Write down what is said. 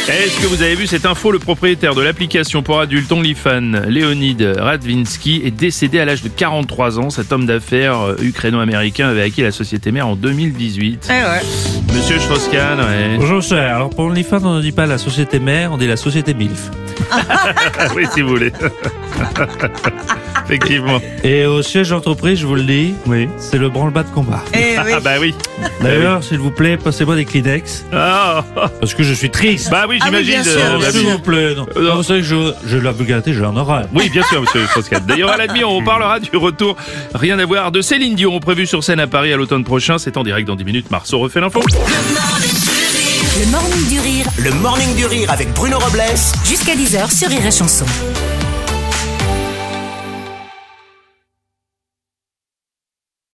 Est-ce que vous avez vu cette info? Le propriétaire de l'application pour adultes OnlyFans, Leonid Radvinsky, est décédé à l'âge de 43 ans. Cet homme d'affaires ukraino-américain avait acquis la société mère en 2018. Monsieur Strauss-Kahn, ouais. Bonjour cher, alors pour OnlyFans on ne dit pas la société mère, on dit la société MILF. Oui, si vous voulez. Effectivement. Et au siège d'entreprise, je vous le dis, Oui. c'est le branle-bas de combat. Ah bah oui. D'ailleurs, s'il vous plaît, passez-moi des Kleenex, Ah, parce que je suis triste. bah oui, j'imagine. bien sûr, bien S'il sûr. vous plaît, non. Non, vous savez que je la vulgarité, j'ai un oral. Oui, bien sûr, monsieur Strauss-Kahn. D'ailleurs, à la demi, on parlera du retour, rien à voir, de Céline Dion, prévu sur scène à Paris à l'automne prochain. C'est en direct dans 10 minutes. Marceau refait l'info. Le Morning du Rire Le Morning du Rire avec Bruno Robles jusqu'à 10h sur Rire et Chanson.